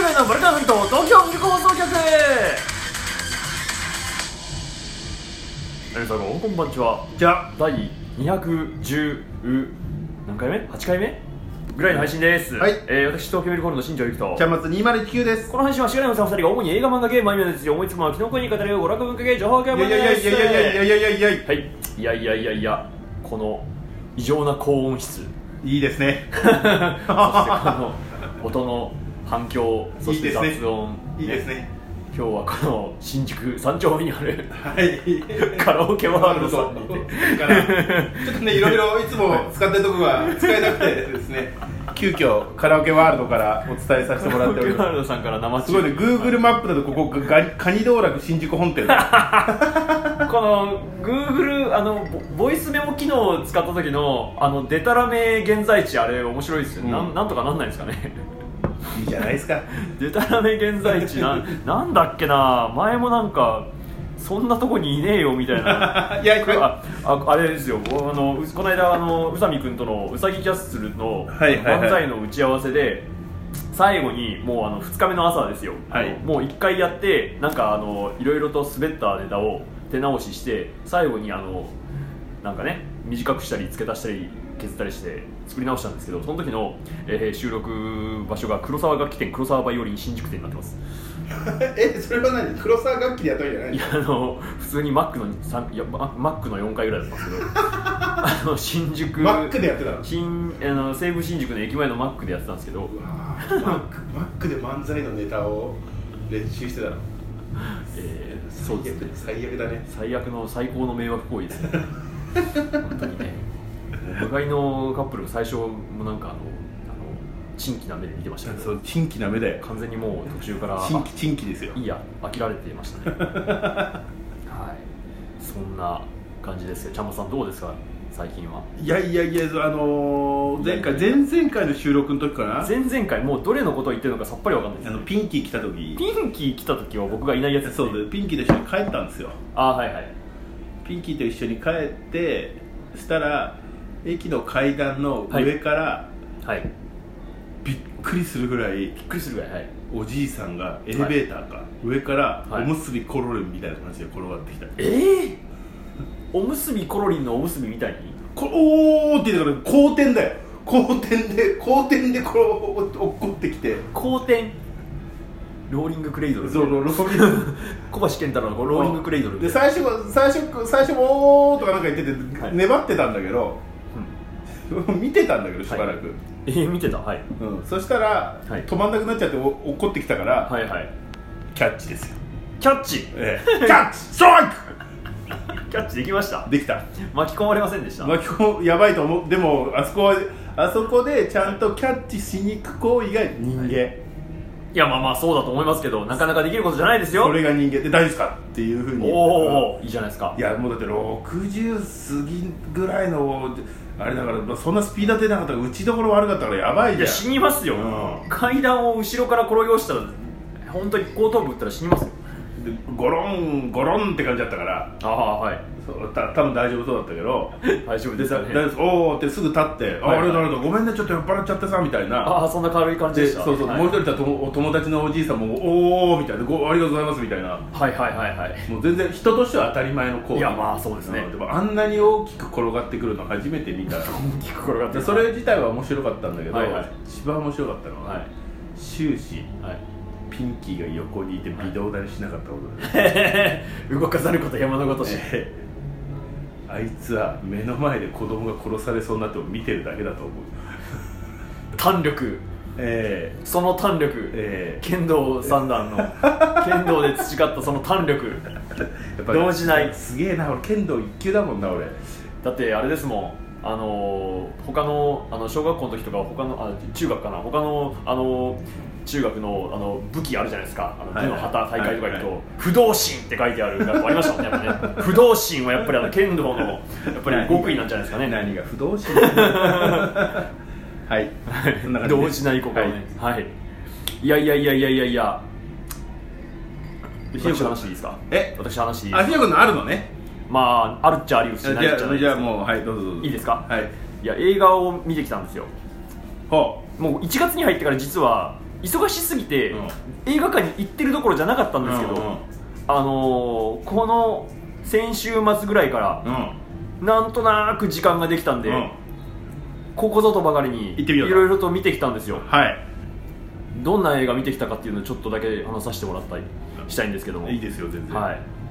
上のバルカンと東京ミルク放送局。皆さんこんばんちは。 じゃあ第210何回目 ?8 回目ぐらいの配信です。 はい。 私東京ミルクホールの新庄ゆきとちゃんまつ209です。 この配信はしがないおさん2人が主に映画漫画ゲームアニメの実情を思いつくままキノコに語り合う娯楽文化系情報系いやいやいやいやいやいやいやいやいやいやはい。いやいやいやいや、この異常な高音質いいですね。 そしてこの音の反響、そして雑音、 いいですね。 今日はこの新宿3丁目にあるはいカラオケワールドさんにてからちょっとね、いろいろいつも使ってるとこが使えなくてですね、急遽カラオケワールドからお伝えさせてもらっておりカラオケワールまドさんから生す。すごいね、Google マップだとここがカニ道楽新宿本店この Google ボイスメモ機能を使った時のデタラメ現在地、あれ面白いですよね、なんとかなんないですかね。 いいじゃないですか。 デタラメ現在地なんだっけな、前もなんかそんなとこにいねえよみたいな。 いやこれあれですよ、この間宇佐美君とのうさぎキャッスルのはいはいはい漫才の打ち合わせで、最後にもう2日目の朝ですよ、 はい、 もう1回やってなんかいろいろと滑ったネタを手直しして、最後になんかね、短くしたり付け足したり削ったりして作り直したんですけど、その時の、収録場所が黒沢楽器店黒沢バイオリン新宿店になってます。 それは何、黒沢楽器でやったんじゃない？ いや普通にマックの4階ぐらいだったんですけど新宿マックでやってたの？ 西武新宿の駅前のマックでやってたんですけど、 マックで漫才のネタを練習してたの？ そうですね、 最悪だね。 最高の迷惑行為ですね。本当にね、向かいのカップルが最初もなんか珍奇な目で見てましたけど、 そう珍奇な目で完全にもう途中から珍奇ですよ。いいや飽きられていましたね。はい、そんな感じですよ。ちゃんまさんどうですか最近は？ いや前々回の収録の時かな、 前々回、もうどれのことを言ってるのかさっぱりわかんないです、ね、 ピンキー来た時は僕がいないやつですね。 そうで、ピンキーと一緒に帰ったんですよ。 はいはい。 ピンキーと一緒に帰って、したら駅の階段の上から、 はい、 びっくりするぐらい、 はい、 おじいさんがエレベーターか、上からおむすびコロリンみたいな感じで転がってきた。 おむすびコロリンのおむすびみたいにおーって言ってから後転だよ。後転でこう落っこってきて、 後転ローリングクレイドル、 そうローリング小橋健太郎のローリングクレイドルで、最初もーとかなんか言ってて、はい、粘ってたんだけど、見てたんだけどしばらく、 見てた、はい、 そしたら、はい、止まんなくなっちゃって落っこってきたから、はいはい、キャッチですよ。 キャッチ、 キャッチストライクキャッチできました。 できた。 巻き込まれませんでした？ やばいと思う。でもあそこでちゃんとキャッチしに行く行為が人間、はい、 いやまあそうだと思いますけど、なかなかできることじゃないですよ。 それが人間で大丈夫ですかっていうふうに。 おお、いいじゃないですか。 いやもうだって60過ぎぐらいのあれだから、そんなスピード出なかったら打ちどころ悪かったからやばいじゃん。 いや死にますよ、階段を後ろから転げ落ちたら本当に後頭部打ったら死にますよ。 でゴロンって感じだったから、 はい、 多分大丈夫そうだったけど大丈夫ですよね。 おーってすぐ立って、あれごめんねちょっと酔っ払っちゃってさみたいな、そんな軽い感じでした。 そう、もう一人いたお友達のおじいさんもおーみたいな、ありがとうございますみたいな、はいもう全然人としては当たり前の行為。 いやまあそうですね、 でもあんなに大きく転がってくるの初めて見た。大きく転がってそれ自体は面白かったんだけど、 はい、 一番面白かったのは、終始、ピンキーが横にいて微動だにしなかったことで、 動かざること山のごとし、 あいつは目の前で子供が殺されそうになっても見てるだけだと思う。 胆力、その胆力、剣道三段の剣道で培ったその胆力やっぱ動じない。 すげえな、俺剣道1級だもんな。俺だってあれですもん、他の小学校の時とか中学かな、他の中学の武器あるじゃないですか、武の旗大会とか行くと、不動心って書いてある学校ありましたもんね。やっぱね不動心はやっぱり剣道のやっぱり極意なんじゃないですかね。 何が不動心はい、そんな感じで動じない子がね、はい、いや私話いいですか？私話いいですか？ ひよくんのあるのね。 まああるっちゃありうしないっちゃないです。 じゃあもうはいどうぞいいですか？ はい。 いや映画を見てきたんですよ。もう1月に入ってから実は忙しすぎて、映画館に行ってるどころじゃなかったんですけど、この先週末ぐらいから、なんとなく時間ができたんで、ここぞとばかりにいろいろと見てきたんですよ。どんな映画見てきたかっていうのをちょっとだけ話させてもらったりしたいんですけども。 いいですよ全然。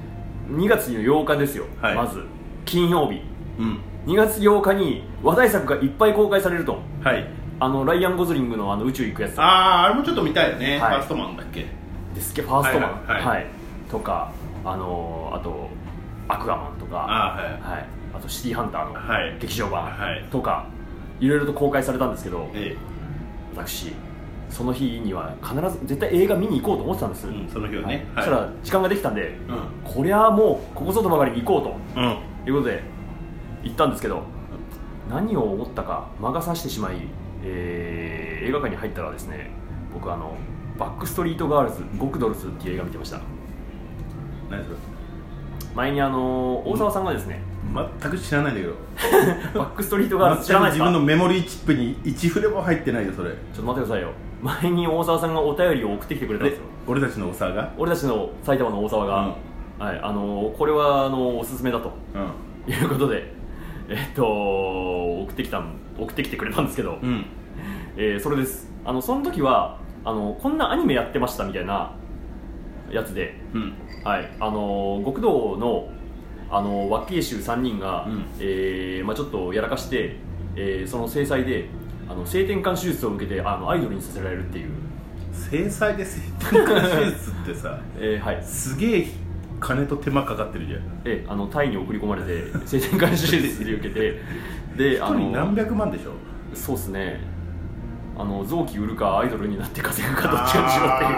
2月の8日ですよ、まず金曜日、2月8日に話題作がいっぱい公開されると。ライアン・ゴズリングの宇宙行くやつ、 あれもちょっと見たいよね。ファーストマンだっけですけど、ファーストマンとか、あとアクアマンとか、あとシティハンターの劇場版とか、いろいろと公開されたんですけど、私その日には必ず絶対映画見に行こうと思ってたんです。 その日はね。 そしたら時間ができたんで、こりゃもうここぞとばかりに行こうと、いうことで行ったんですけど、何を思ったか魔が差してしまい、映画館に入ったらですね、僕バックストリートガールズゴクドルズっていう映画見てました。 何それ？ 前に大沢さんがですね、 全く知らないんだけどバックストリートガールズ知らないですか？ 自分のメモリーチップに1フレも入ってないよそれ。ちょっと待ってくださいよ。前に大沢さんがお便りを送ってきてくれたんですよ。 俺たちの大沢が？ 俺たちの埼玉の大沢が、これはおすすめだと、いうことで送ってきてくれたんですけど、それです。その時はこんなアニメやってましたみたいなやつで、極道の脇芸衆3人が、ちょっとやらかして、その制裁で性転換手術を受けてアイドルにさせられるっていう。 制裁で性転換手術ってさ、すげえ金と手間かかってるじゃん。 タイに送り込まれて性転換手術で受けてで 1人何百万でしょ。 そうっすね。臓器売るかアイドルになって稼ぐかどっちかにしろっていう。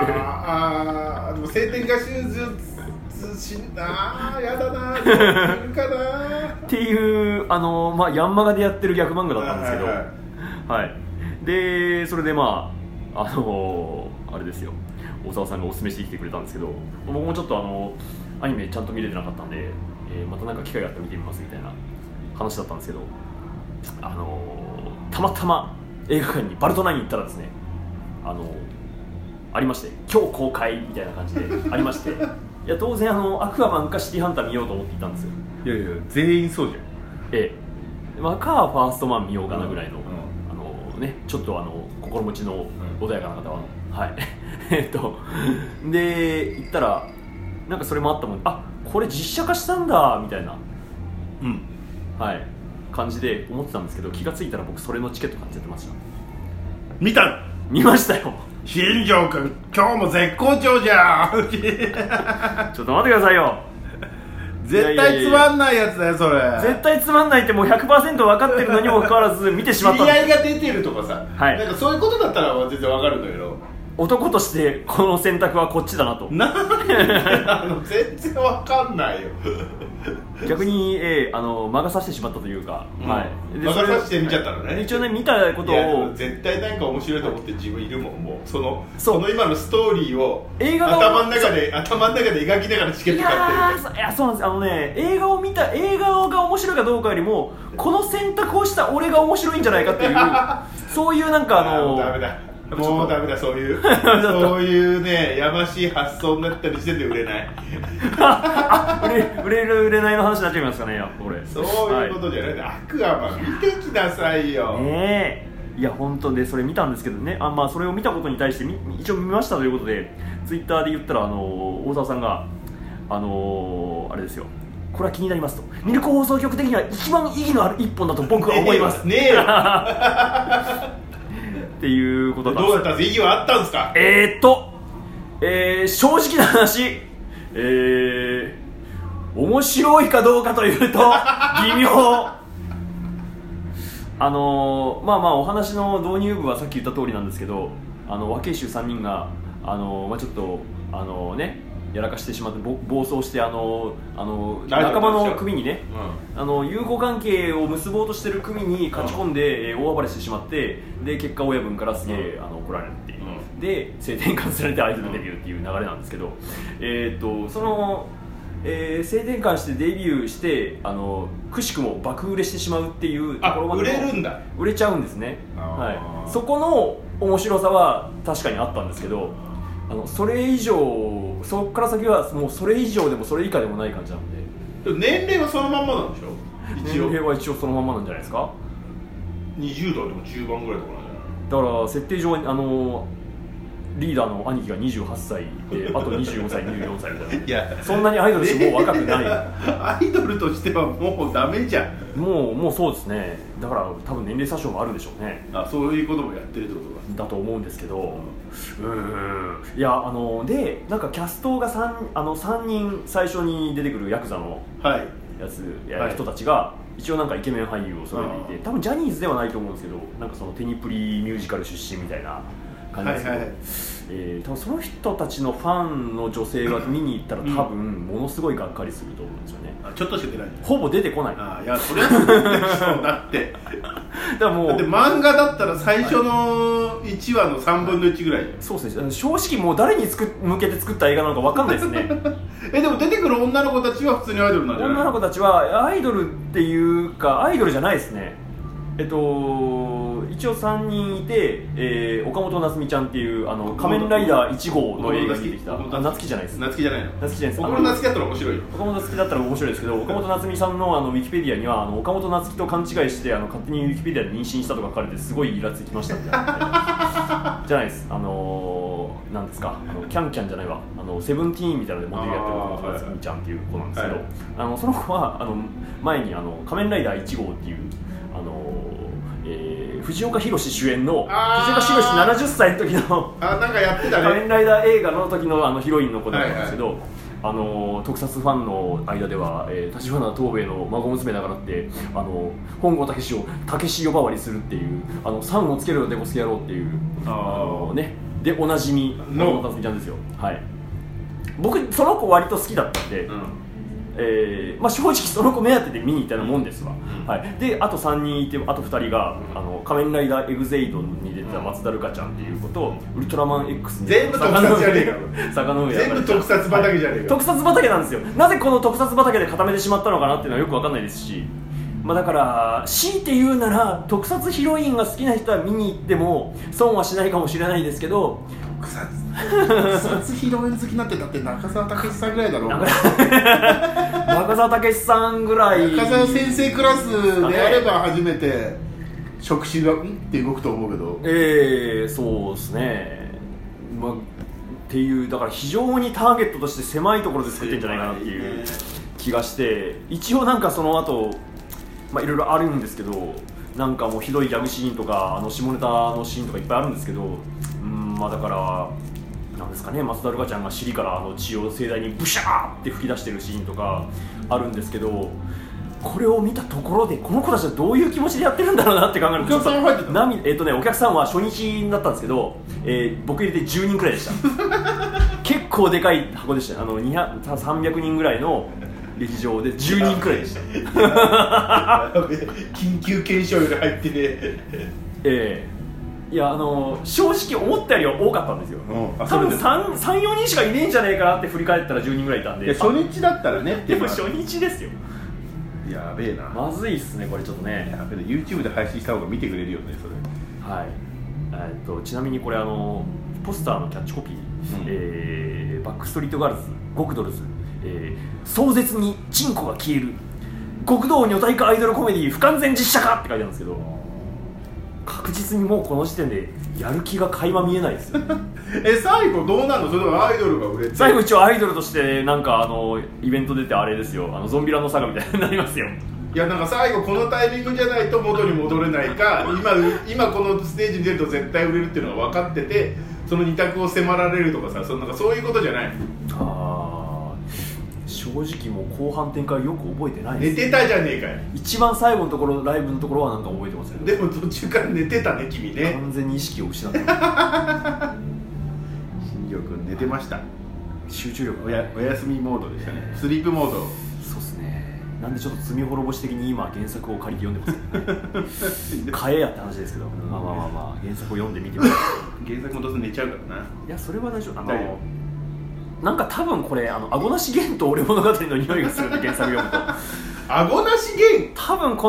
でも性転換手術やだなー売るかなっていうヤンマガでやってる逆漫画だったんですけど、でそれであれですよ、大沢さんがおすすめしてきてくれたんですけど、僕もちょっとアニメちゃんと見れてなかったんで、またなんか機会があって見てみますみたいな話だったんですけど、たまたま映画館にバルトナインに行ったらですね、ありまして、今日公開みたいな感じでありましていや当然アクアマンかシティハンター見ようと思っていたんですよ。 いやいや全員そうじゃん。 かファーストマン見ようかなぐらいの、ちょっと心持ちの穏やかな方は、で行ったらなんかそれもあったもん、これ実写化したんだみたいな、感じで思ってたんですけど、気がついたら僕それのチケット買っちゃってました。見ましたよ。 新庄君今日も絶好調じゃんちょっと待ってくださいよ。 絶対つまんないやつだよそれ。 絶対つまんないってもう 100% 分かってるのにもかかわらず見てしまった。 知り合いが出てるとかさ、なんかそういうことだったら全然分かるんだけど、 男としてこの選択はこっちだなと。 なんで全然分かんないよ逆に、魔が差してしまったというか、 魔が差して見ちゃったのね。 一応ね、見たことを絶対なんか面白いと思って自分いるもん。もうその今のストーリーを頭の中で描きながらチケット買ってる。 いやそうなんです。映画を見た映画が面白いかどうかよりもこの選択をした俺が面白いんじゃないかっていうそういうなんかダメだもうダメだ、そういうねやましい発想になったりしてて売れない売れる売れないの話になっちゃいますかね、これ。 そういうことじゃない、アクアマン見てきなさいよ。 いや本当でそれ見たんですけどね、それを見たことに対して一応見ましたということでツイッターで言ったら大沢さんがあれですよ、これは気になりますと、ミルク放送局的には一番意義のある一本だと僕は思いますねっていうことだったんです。 どうだったんですか、意義はあったんですか。 正直な話、面白いかどうかというと微妙お話の導入部はさっき言った通りなんですけど、和慶衆3人がちょっとやらかしてしまって暴走して仲間の組にね、友好関係を結ぼうとしてる組に勝ち込んで、大暴れしてしまって、で結果親分からすげえ怒られるっていう、で性転換されてアイドルデビューっていう流れなんですけど、その、性転換してデビューしてくしくも爆売れしてしまうっていうところまで売れるんだ、 売れちゃうんですね。そこの面白さは確かにあったんですけど、それ以上、そこから先はもうそれ以上でもそれ以下でもない感じなので。 年齢はそのまんまなんでしょ。 年齢は一応そのままなんじゃないですか。 20代でも中盤ぐらいとかなんじゃない。 だから設定上リーダーの兄貴が28歳で、あと25歳24歳みたいな。 いやそんなにアイドルしてもう若くないアイドルとしてはもうダメじゃん。 もうそうですね。だから多分年齢詐称もあるんでしょうね。 そういうこともやってるってことだと思うんですけど、いやでなんかキャストが3人最初に出てくるヤクザのやつ、人たちが一応なんかイケメン俳優を揃えていて、多分ジャニーズではないと思うんですけど、なんかそのテニプリミュージカル出身みたいな感じですけど、多分その人たちのファンの女性が見に行ったら多分ものすごいがっかりすると思うんですよね。 ちょっとしか出ない。 ほぼ出てこない。 いやそれはそうでしょ。だってだって漫画だったら最初の1話の3分の1ぐらい。 そうですね。正直もう誰に向けて作った映画なのか分かんないですね。 でも出てくる女の子たちは普通にアイドルなんじゃない。 女の子たちはアイドルっていうかアイドルじゃないですね。一応3人いて、岡本夏美ちゃんっていう仮面ライダー1号の映画に出てきた。夏希じゃないです。 夏希じゃないの。 夏希じゃないです。 岡本夏希だったら面白いよ。 岡本夏希だったら面白いですけど、岡本夏美さんのウィキペディアには岡本夏希と勘違いして勝手にウィキペディアで妊娠したとか書かれてすごいイラつきましたみたいな。じゃないです。なんですか、キャンキャンじゃないわ、セブンティーンみたいなのでモデルやってる岡本夏美ちゃんっていう子なんですけど、その子は前に仮面ライダー1号っていう藤岡弘主演の藤岡弘70歳の時のなんかやってたね、 仮面ライダー映画の時のヒロインの子なんですけど、特撮ファンの間では立花東兵衛の孫娘だからって本郷武史を武史呼ばわりするっていう3をつけるよデコスケ野郎っていうねでおなじみの岡本夏美ちゃんですよ。はい、僕その子割と好きだったんで、正直その子目当てで見に行ったようなもんですわ。はい、であと3人いて、あと2人が仮面ライダーエグゼイドに出てた松田るかちゃんっていう子と、ウルトラマン X に全部特撮じゃねえか。 坂上全部特撮畑じゃねえか。 特撮畑なんですよ。なぜこの特撮畑で固めてしまったのかなっていうのはよく分かんないですし、だから強いて言うなら特撮ヒロインが好きな人は見に行っても損はしないかもしれないですけど、 特撮ヒロイン好きになってだって中澤武さんぐらいだろう。 中澤武さんぐらい。 中澤先生クラスであれば初めて触手がって動くと思うけど、 そうですね、っていう、だから非常にターゲットとして狭いところで作ってんじゃないかなっていう気がして、一応なんかその後いろいろあるんですけど、なんかもうひどいギャグシーンとか下ネタのシーンとかいっぱいあるんですけど、だからなんですかね、松田るかちゃんが尻から血を盛大にブシャーって吹き出してるシーンとかあるんですけど、これを見たところでこの子たちはどういう気持ちでやってるんだろうなって考えると、お客さん入ってた？お客さんは初日だったんですけど、僕入れて10人くらいでした結構でかい箱でした。300人ぐらいの劇場で10人くらいでした緊急検証より入ってね。 いや正直思ったよりは多かったんですよ。多分 3、4人しかいねえんじゃねえかなって振り返ったら10人ぐらいいたんで。 初日だったらね。 でも初日ですよ。 やべえな。 まずいっすねこれちょっとね。 やべえ、YouTube で配信した方が見てくれるよねそれ。 はい。ちなみにこれポスターのキャッチコピー、バックストリートガールズ極ドルズ、壮絶にチンコが消える極道女体化アイドルコメディ不完全実写化って書いてあるんですけど、確実にもうこの時点でやる気が垣間見えないですよ最後どうなるの？それともアイドルが売れて最後一応アイドルとしてなんかイベント出てあれですよ、ゾンビランドサガみたいになりますよ。 いやなんか最後このタイミングじゃないと元に戻れないか今このステージに出ると絶対売れるっていうのが分かってて、その2択を迫られるとかさ、なんかそういうことじゃない。 正直もう後半展開よく覚えてないです。 寝てたじゃねえかよ。 一番最後のところ、ライブのところはなんか覚えてますよね。 でも途中から寝てたね君ね。 完全に意識を失ってま新庄君寝てました。 集中力お休みモードでしたね。スリープモード。 そうっすね。なんでちょっと罪滅ぼし的に今原作を借りて読んでますね買えやって話ですけど、まあ原作を読んでみてください。 原作もどうせ寝ちゃうからな。 いやそれは大丈夫。なんか多分これ顎なし源と俺物語の匂いがするんで原作読むと顎なし源多分この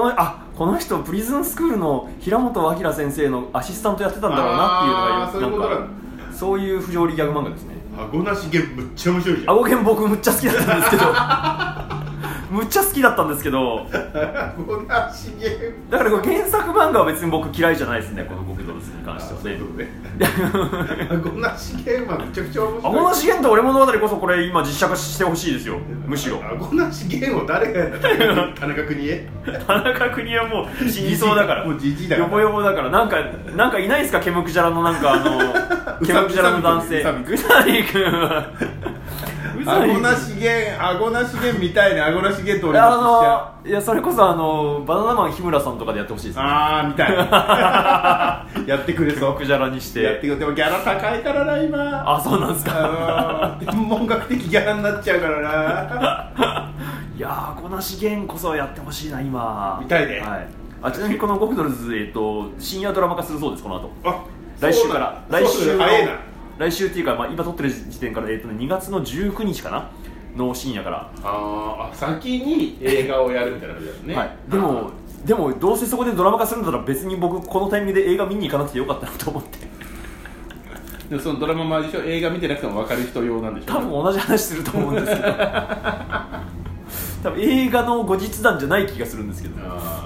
この人プリズンスクールの平本明先生のアシスタントやってたんだろうなっていうのがなんかそういう不条理ギャグ漫画ですね。 顎なしゲンむっちゃ面白いじゃん。 顎ゲン僕むっちゃ好きだったんですけどむっちゃ好きだったんですけど顎なしゲンだからこれ原作漫画は別に僕嫌いじゃないですね、この極ドルズに関してはね。 顎なしゲンはめちゃくちゃ面白い。 顎なしゲンと俺物語こそこれ今実写化してほしいですよ、むしろ。 顎なしゲンを誰がやったの？田中邦衛？ 田中邦衛はもう死にそうだからもうじじいだからヨボヨボだから。なんかいないですか、ケムクジャラのなんかケムクジャラの男性宇佐美君は顎なしゲンみたいな。顎なしゲンと俺もしちゃう。 いやそれこそバナナマン日村さんとかでやってほしいですね。 みたいやってくれそう。 クジャラにしてやってくれ。でもギャラ高いからな今。 そうなんですか。 天文学的ギャラになっちゃうからな。 いやー、こなしゲンこそやってほしいな今。 見たいね。 はい。ちなみにこの極ドルズ深夜ドラマ化するそうです、この後。来週週から来週早いな。 来週っていうか、今撮ってる時点から2月の19日かなの深夜から。 先に映画をやるみたいな感じですね。 はい。でもどうせそこでドラマ化するんだったら別に僕このタイミングで映画見に行かなくてよかったなと思って。 でもそのドラマもあるでしょ、映画見てなくても分かる人用なんでしょ。 多分同じ話すると思うんですけど多分映画の後日談じゃない気がするんですけど。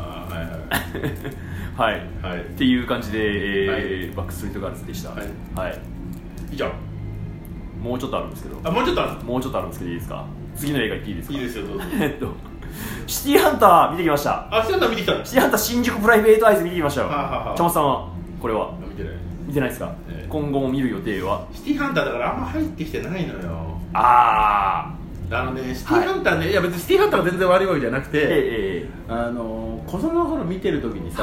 はい、っていう感じで、バックストリートガールズでした。はい。 以上。 もうちょっとあるんですけど。 もうちょっとあるんですけどいいですか。次の映画行っていいですか。 いいですよ、どうぞ。 シティハンター見てきました。 シティハンター見てきたの。 シティハンター新宿プライベートアイズ見てきましたよ。ちゃまさんはこれは見てないですか。今後も見る予定は。 シティハンターだからあんま入ってきてないのよ。シティハンターね、いや別にシティハンターが全然悪いわけじゃなくて、子供の頃見てる時にさ、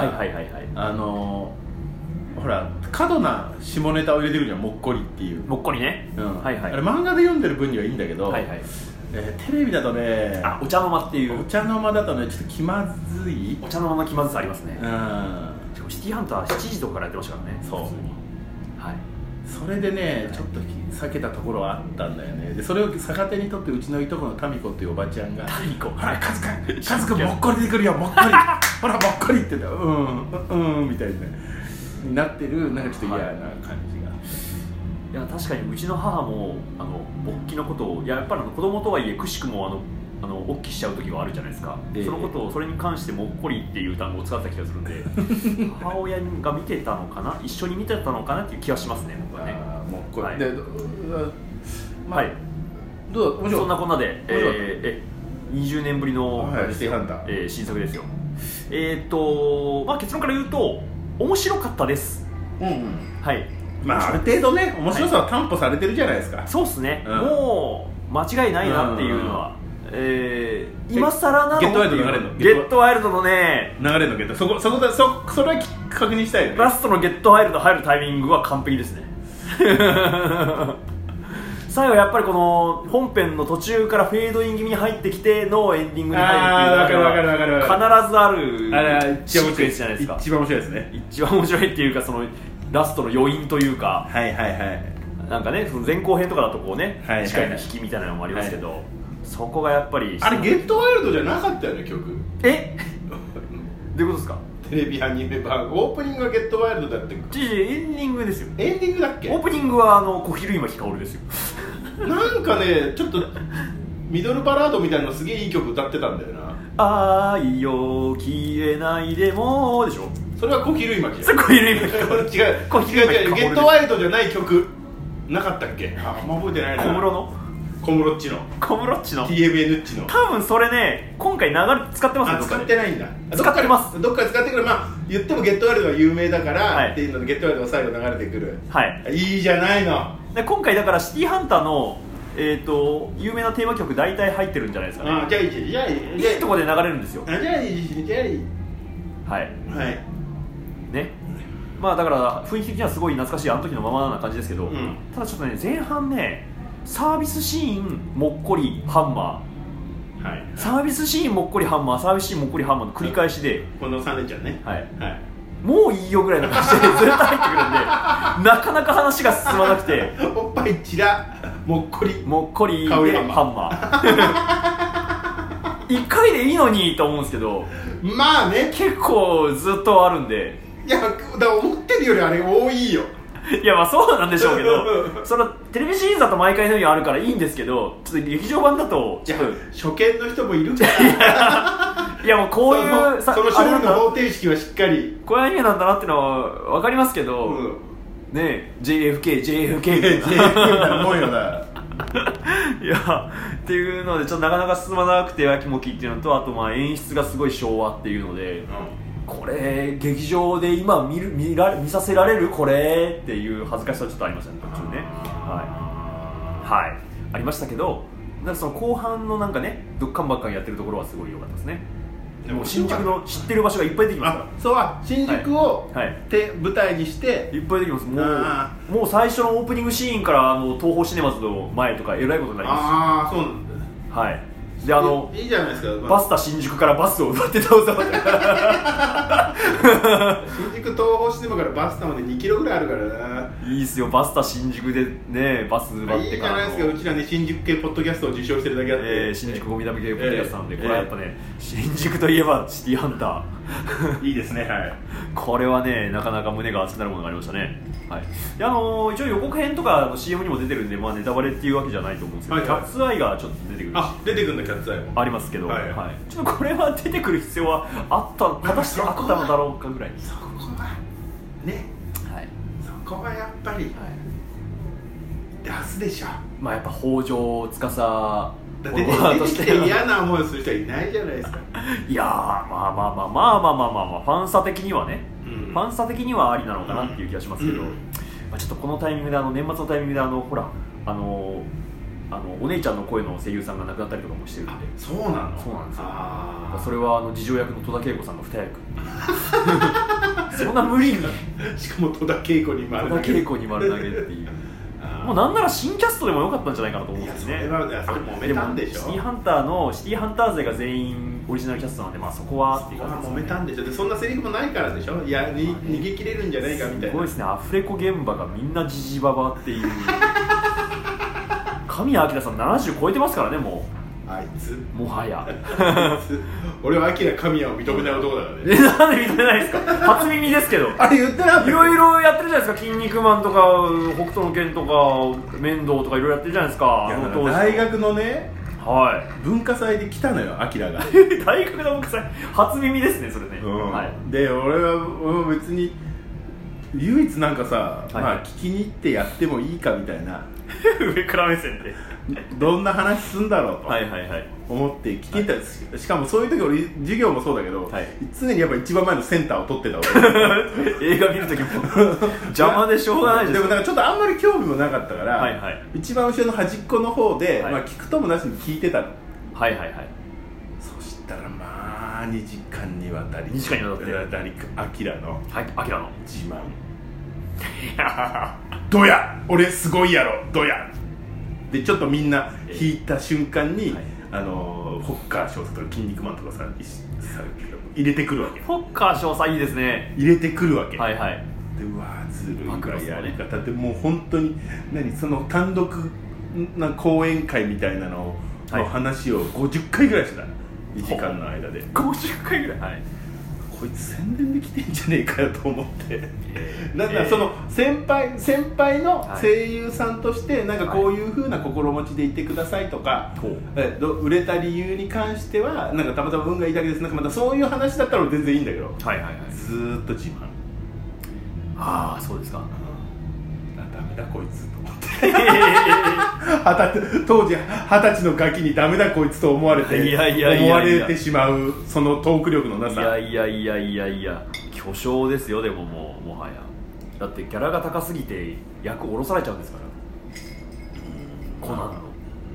ほら過度な下ネタを入れてるじゃん、もっこりっていう。 もっこりね。 あれ漫画で読んでる分にはいいんだけど、テレビだとね、 お茶の間っていう。 お茶の間だとねちょっと気まずい。 お茶の間の気まずさありますね。しかもシティハンター7時とかからやってましたからね。そう。それでねちょっと避けたところはあったんだよね。でそれを逆手にとってうちのいとこのタミコっていうおばちゃんが「ほらカズくんもっこり出てくるよ、もっこりほらもっこり」って言ってみたいなになってる、なんかちょっと嫌な感じが。 いや確かにうちの母も勃起のことをやっぱり子供とはいえくしくもおっきしちゃう時があるじゃないですか。それに関してもっこりっていう単語を使ってた気がするんで母親が見てたのかな、一緒に見てたのかなっていう気がしますね、僕はね。 もっこりでどうそんなこんなで20年ぶりのシティハンター新作ですよ。結論から言うと面白かったです。はい。 ある程度ね面白さは担保されてるじゃないですか。 そうっすね。もう間違いないなっていうのは。今更なの。 ゲットワイルド流れるの。 ゲットワイルドのね流れるのゲット。それは確認したいよね。 ラストのゲットワイルド入るタイミングは完璧ですね最後やっぱりこの本編の途中からフェードイン気味に入ってきてのエンディングに入るっていうのが必ずあるシークエンスじゃないですか。 一番面白いですね。 一番面白いっていうか、そのラストの余韻というか、なんかね、その前後編とかだとこうね、機械の引きみたいなのもありますけど、そこがやっぱりあれゲットワイルドじゃなかったよね、曲。 どういうことですか。 テレビアニメ版オープニングがゲットワイルドだって。 エンディングですよ。 エンディングだっけ。 オープニングは小比類巻薫ですよなんかねちょっとミドルバラードみたいなのすげえいい曲歌ってたんだよな。 愛よ消えないでもでしょ。 それは小比類巻。 それ小比類巻薫。 違うゲットワイルドじゃない曲なかったっけ。あんま覚えてないな。小室っちの TMN っちの。 多分それね今回使ってますね。 使ってないんだ。 使ってます。 どっか使ってくる。言ってもゲットワイルドが有名だからっていうのでゲットワイルドが最後流れてくる。いいじゃないの。 で今回だからシティハンターの有名なテーマ曲大体入ってるんじゃないですかね。 じゃあいいとこで流れるんですよ。 じゃあいい。 ね。だから雰囲気的にはすごい懐かしいあの時のままな感じですけど、ただちょっとね前半ねサービスシーンもっこりハンマー、サービスシーンもっこりハンマー、サービスシーンもっこりハンマーの繰り返しで、 この3連ちゃんね。 もういいよぐらいの感じでずっと入ってくるんでなかなか話が進まなくておっぱいチラもっこりでハンマー 1回でいいのにと思うんですけど、 まあね、 結構ずっとあるんで、 いやだから思ってるよりあれ多いよ。 いやまあそうなんでしょうけどそのテレビシリーズだと毎回のようにあるからいいんですけど、ちょっと劇場版だとちょっと初見の人もいるからいやもうこういうその勝利の方程式はしっかりこういうアニメなんだなっていうのは分かりますけど、ね JFK みたいな思うよな。 いやっていうのでちょっとなかなか進まなくてやきもきっていうのと、あとまあ演出がすごい昭和っていうので、これ劇場で今見させられるこれっていう恥ずかしさはちょっとありましたね、途中ね。はいありましたけど、なんかその後半のなんかねどっかんばっかんやってるところはすごい良かったですね。でも新宿の知ってる場所がいっぱいできますから。 そう新宿を、舞台にしていっぱいできます。もう最初のオープニングシーンから東宝シネマズの前とかえらいことになります。 ああそうなんだ。 はい。でいいじゃないですか。 バスタ新宿からバスを奪って倒されて新宿東宝シネマからバスタまで2キロぐらいあるからな。 いいっすよ、バスタ新宿でねバス奪ってから。 いいじゃないですか。うちらね新宿系ポッドキャストを受賞してるだけあって、 新宿ゴミだめ系ポッドキャストなんで、これはやっぱね新宿といえばシティハンターいいですね。はいこれはねなかなか胸が熱くなるものがありましたね。はい、で一応予告編とかCM にも出てるんで、まあ、ネタバレっていうわけじゃないと思うんですけど、キャッツアイがちょっと出てくる。 出てくるんだ。キャッツアイもありますけど、ちょっとこれは出てくる必要は果たしてあったのだろうかぐらい。 そこはね、そこはやっぱり出すでしょ。 まあやっぱ北条司出てきて嫌な思いをする人はいないじゃないですか。 いやーまあファンサ的にはね、ファンサ的にはありなのかなっていう気がしますけど、まあ、ちょっとこのタイミングで年末のタイミングでほらお姉ちゃんの声の声優さんが亡くなったりとかもしてるんで。 そうなの。 そうなんですよ。それは次女役の戸田恵子さんが2役そんな無理にしかも戸田恵子に丸投げっていうもうなんなら新キャストでもよかったんじゃないかなと思うんですよね。 それ揉めたんでしょ。 シティハンター勢が全員オリジナルキャストなんで、まあそこはっていう感じですよね。 揉めたんでしょ。でそんなセリフもないからでしょ。いや逃げ切れるんじゃないかみたいな。 すごいですね。アフレコ現場がみんなジジババっていう神谷明さん70超えてますからね。もうあいつもはや俺は明神谷を認めない男だからね。 なんで認めないですか。初耳ですけど。 あれ言ってなかった。 いろいろやってるじゃないですか。筋肉マンとか北斗の拳とか面倒とかいろいろやってるじゃないですか。 大学のね、文化祭で来たのよ、アキラが大学の文化祭初耳ですね、それね。 で俺は別に唯一なんかさ、まあ聞きに行ってやってもいいかみたいな上から目線でどんな話すんだろうと思って聞きに行ったんです。しかもそういう時俺授業もそうだけど、常にやっぱ一番前のセンターを取ってたわけ映画見る時も邪魔でしょうがないです。 でもなんかちょっとあんまり興味もなかったから、一番後ろの端っこの方で、まあ聞くともなしに聞いてたの。そしたらまあ2時間にわたりアキラの自慢どや俺すごいやろどやでちょっとみんな引いた瞬間に、ホッカー少佐とか筋肉マンとかさ入れてくるわけ。 ホッカー少佐いいですね。 入れてくるわけ。 でうわずるいやり方でもう本当にその単独な講演会みたいなのの話を50回ぐらいした。2時間の間で 50回ぐらい。 こいつ宣伝できてんじゃねえかよと思ってなんかその先輩の声優さんとしてなんかこういう風な心持ちでいてくださいとか、売れた理由に関してはなんかたまたま運がいいだけです。なんかまたそういう話だったら全然いいんだけど、ずーっと自慢。 ああそうですか。 ダメだこいつと思って当時20歳のガキにダメだこいつと思われてしまうそのトーク力のなさ。 いや巨匠ですよ。でももはやだってギャラが高すぎて役下ろされちゃうんですから、コナンの。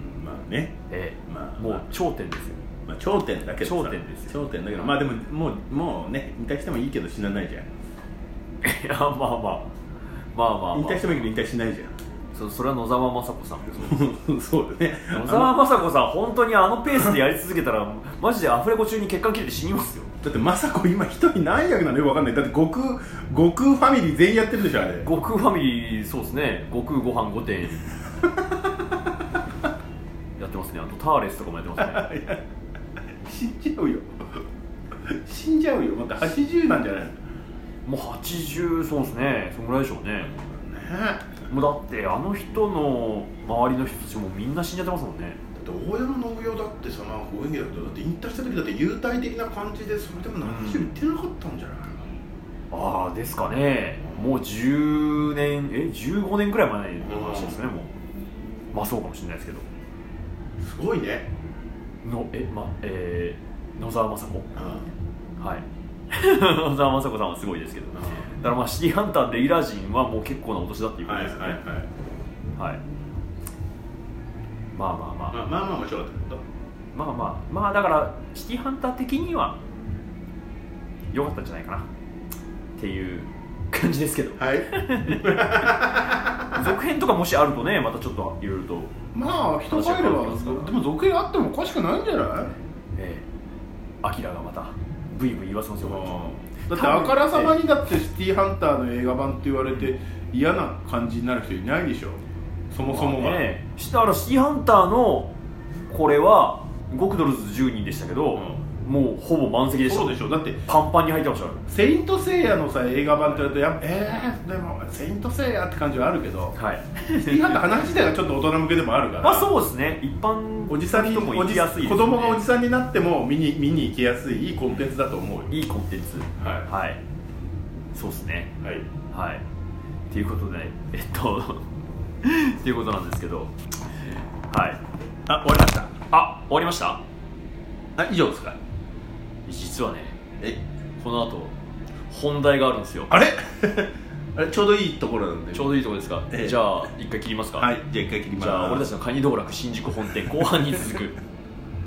もう頂点ですよ。 頂点だけどまあでももうね引退してもいいけど死なないじゃん。 いやまあ引退してもいいけど引退しないじゃん。 それは野沢雅子さんそうだね。 野沢雅子さん本当にペースでやり続けたらマジでアフレコ中に血管切れて死にますよ。 だって雅子今一人何役なのよく分かんない。だって悟空ファミリー全員やってるでしょあれ。 悟空ファミリーそうですね。悟空ご飯5点やってますね。あとターレスとかもやってますね。 死んじゃうよ死んじゃうよ。また80なんじゃないの？ もう80、そうですね、そのぐらいでしょうね。 ねもうだってあの人の周りの人たちもみんな死んじゃってますもんね。 だって大山信代だってさ、なんかお演技だけど、だって引退した時だって優待的な感じで、それでも70いってなかったんじゃない？ ああですかね。もう10年15年くらい前の話ですね。もうまあそうかもしれないですけど。 すごいね。 野沢雅子、はい野沢雅子さんはすごいですけど、だからまあシティハンターレギュラー陣はもう結構なお年だっていうことですよね。はい、まあ面白かったけど、 まあだからシティハンター的には良かったんじゃないかなっていう感じですけど、 はい続編とかもしあるとね、またちょっといろいろとまあ人がいれば、でも続編あってもおかしくないんじゃない？ アキラがまたブイブイ言わせますよ。 だってあからさまにだってシティハンターの映画版って言われて嫌な感じになる人いないでしょ、そもそもが。 したらシティハンターのこれはゴクドルズ10人でしたけど、もうほぼ満席でした。 そうでしょ。だってパンパンに入ってました。 セイントセイヤのさ映画版って言われてでもセイントセイヤって感じはあるけど、 はい、 シティハンター話自体がちょっと大人向けでもあるから、 まあそうですね、一般おじさんに人も行きやすいです、ね、 子供がおじさんになっても見に行きやすいいいコンテンツだと思うよ。 いいコンテンツ、はい、そうですね、はい、っていうことでっていうことなんですけど、はい、 終わりました。 終わりました。 以上ですか。 実はね、この後本題があるんですよ。 あれちょうどいいところなんで。 ちょうどいいところですか。じゃあ一回切りますか。 はい、じゃあ一回切ります。 じゃあ俺たちのカニ道楽新宿本店後半に続く